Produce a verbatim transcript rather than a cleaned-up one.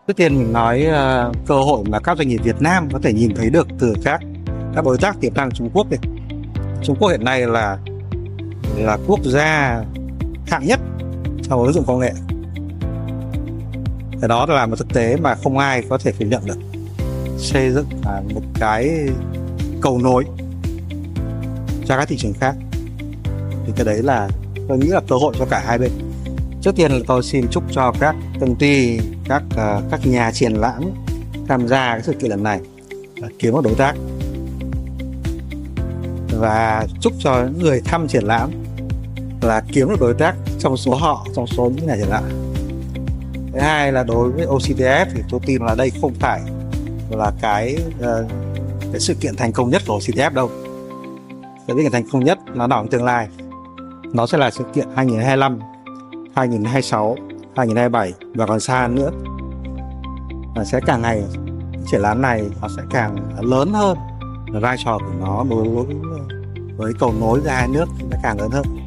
Trước tiên mình nói uh, cơ hội mà các doanh nghiệp Việt Nam có thể nhìn thấy được từ các các đối tác tiềm năng Trung Quốc. Này, Trung Quốc hiện nay là là quốc gia hạng nhất trong ứng dụng công nghệ. Cái đó là một thực tế mà không ai có thể phủ nhận được. Xây dựng một cái cầu nối cho các thị trường khác, thì cái đấy là tôi nghĩ là cơ hội cho cả hai bên. Trước tiên là tôi xin chúc cho các công ty, các uh, các nhà triển lãm tham gia cái sự kiện lần này kiếm được đối tác, và chúc cho những người thăm triển lãm là kiếm được đối tác trong số họ, trong số những nhà triển lãm. Thứ hai là đối với o xê tê ép thì tôi tin là đây không phải là cái uh, cái sự kiện thành công nhất của o xê tê ép đâu. Cái sự kiện thành công nhất nó nằm trong tương lai. Nó sẽ là sự kiện hai nghìn hai mươi lăm, hai nghìn hai mươi sáu, hai nghìn hai mươi bảy và còn xa nữa. Và sẽ càng ngày triển lãm này nó sẽ càng lớn hơn, vai trò của nó đối với với cầu nối giữa hai nước sẽ càng lớn hơn.